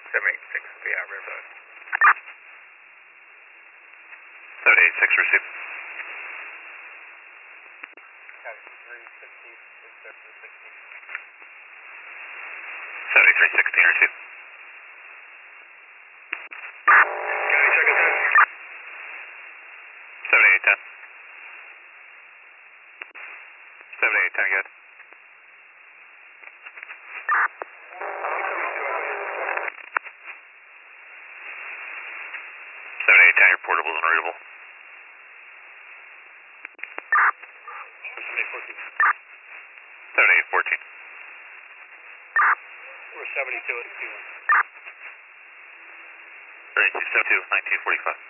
786, yeah, Riverside. 786, receive. 7316, receive. County, check it out. 7810. 7810, good. 7810, your portable is unreadable. 7814. We're 72 at 2. 3272, 1945.